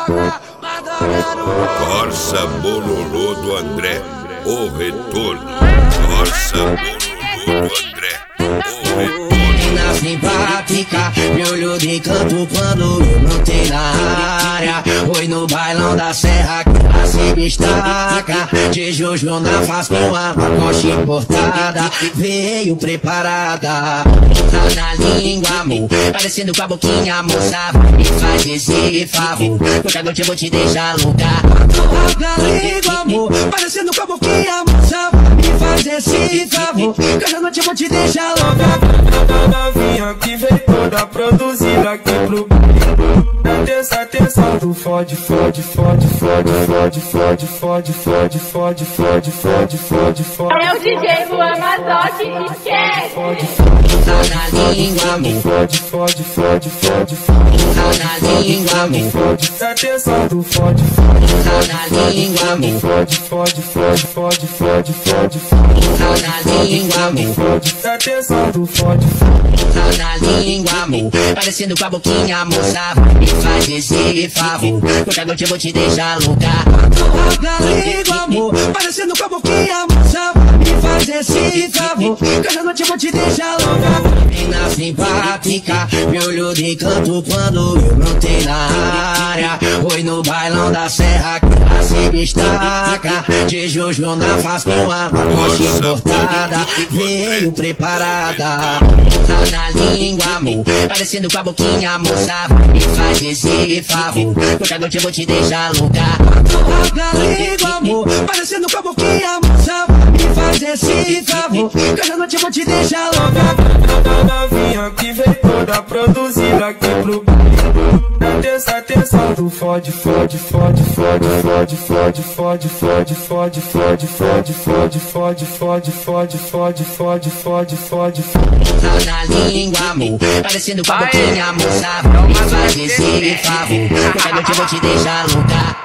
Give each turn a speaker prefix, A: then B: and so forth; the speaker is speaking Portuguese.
A: Corsa Bololô do André, o retorno. Corsa Bololô do André, o retorno.
B: Menina simpática, me olhou de canto quando eu não tenho na área. Foi no bailão da serra que ela se destaca. De Jojo na faz com a coxa importada. Veio preparada, tá na língua, amor, parecendo com a boquinha, moça. Me faz esse favor, qualquer noite eu vou te deixar louca. Tá na língua, amor, parecendo com a boquinha, moça. Me faz esse favor, qualquer noite eu vou te deixar louca.
C: Novinha que veio toda produzida aqui pro Presta atenção do fode, fode, fode, fode, fode, fode, fode, fode, fode, fode, fode, fode, fode.
D: É o DJ Luan Mazotti que quer.
B: Tá na língua, amor.
C: Fode, fode, fode, fode, fode.
B: Tá na língua, amor.
C: Presta atenção do fode, fode.
B: Tá na língua, amor.
C: Fode, fode, fode, fode, fode, fode, fode.
B: Tá na língua, amor.
C: Presta atenção do fode, fode.
B: Tá na língua, amor, parecendo com a boquinha, moça. Me faz esse favor, qualquer noite eu vou te deixar louca. Tá na língua, amor, parecendo com a boquinha, moça. Me faz esse favor, qualquer noite eu vou te deixar louca. Menina simpática, me olhou de canto quando eu não tenho na área. Foi no bailão da serra que ela se destaca. De Jojo na faz com a coxa importada. Veio preparada, tá na língua, amor, parecendo com a boquinha, moça. Me faz esse favor, qualquer noite eu vou te deixar louca. Tá na língua, amor, parecendo com a boquinha, moça. Me faz esse favor, qualquer noite eu vou te deixar louca.
C: Novinha que veio toda produzida aqui pro Presta atenção do fode, fode, fode, fode, fode, fode, fode, fode, fode, fode, fode, fode, fode, fode, fode, fode, fode, fode, fode.
B: Tá na língua, amor, parecendo com a boquinha, moça. Me faz esse favor, qualquer noite eu vou te deixar louca.